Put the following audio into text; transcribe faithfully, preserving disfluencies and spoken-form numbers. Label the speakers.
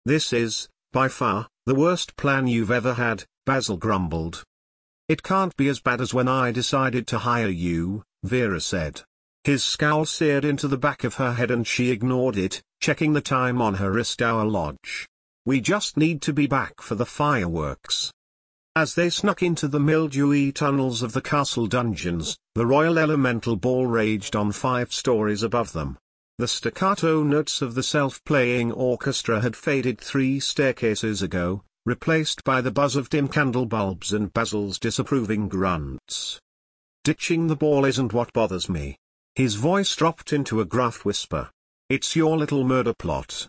Speaker 1: This is, by far, the worst plan you've ever had, Basil grumbled. It can't be as bad as when I decided to hire you, Vera said. His scowl seared into the back of her head and she ignored it, checking the time on her wrist. Our lodge. We just need to be back for the fireworks. As they snuck into the mildewy tunnels of the castle dungeons, the Royal Elemental Ball raged on five stories above them. The staccato notes of the self-playing orchestra had faded three staircases ago, replaced by the buzz of dim candle bulbs and Basil's disapproving grunts. Ditching the ball isn't what bothers me. His voice dropped into a gruff whisper. It's your little murder plot.